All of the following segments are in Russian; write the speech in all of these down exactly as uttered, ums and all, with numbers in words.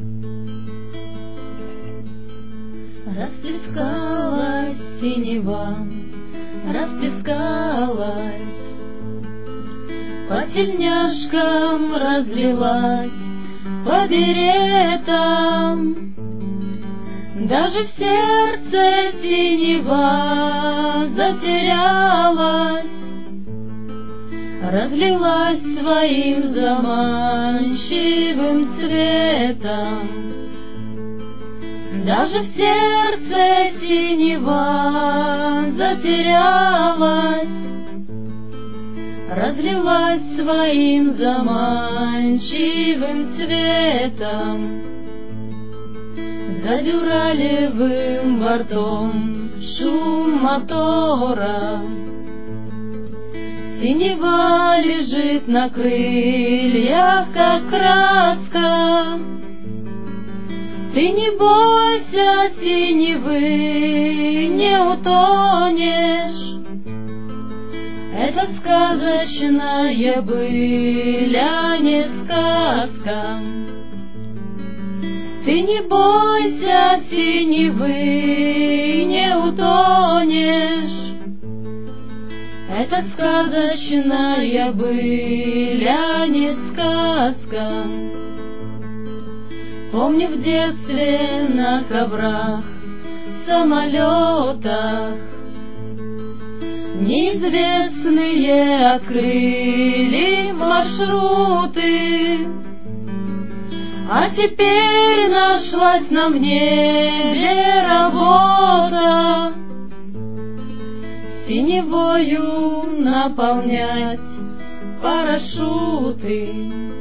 Расплескалась синева, расплескалась, по тельняшкам разлилась, по беретам. Даже в сердце синева затерялась, разлилась своим заманчивым цветом. Даже в сердце синева затерялась, разлилась своим заманчивым цветом. За дюралевым бортом шум мотора, синева лежит на крыльях, как краска. Ты не бойся синевы, не утонешь. Это сказочная быль, а не сказка. Ты не бойся синевы, не утонешь. Это сказочная быль, а не сказка. Помню, в детстве на коврах, самолетах неизвестные открыли маршруты. А теперь нашлась на небе работа, синевою наполнять парашюты.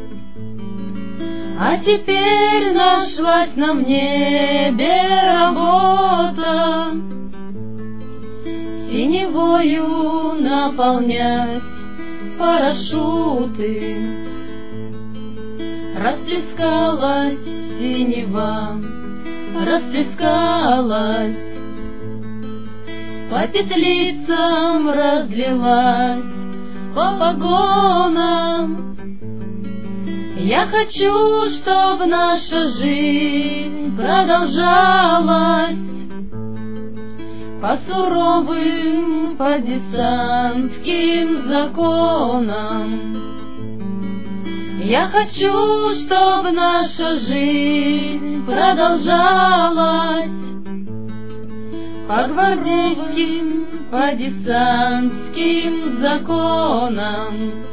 А теперь нашлась на небе работа, синевою наполнять парашюты. Расплескалась синева, расплескалась, по петлицам разлилась, по погонам. Я хочу, чтоб наша жизнь продолжалась по суровым, по десантским законам. Я хочу, чтоб наша жизнь продолжалась по гвардейским, по десантским законам.